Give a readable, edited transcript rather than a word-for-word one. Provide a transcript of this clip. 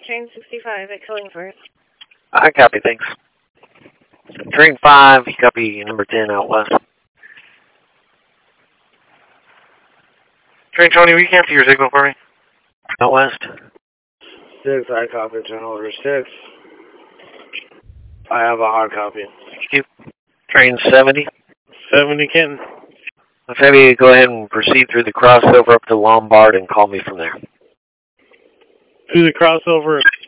Train 65 at Killingford. I copy, thanks. Train 5, copy number 10 out west. Train 20, will you cancel your signal for me? Out west. 6, I copy, General Order 6. I have a hard copy. Thank you. Train 70. 70, Kenton. Let's have you go ahead and proceed through the crossover up to Lombard and call me from there. Through the crossover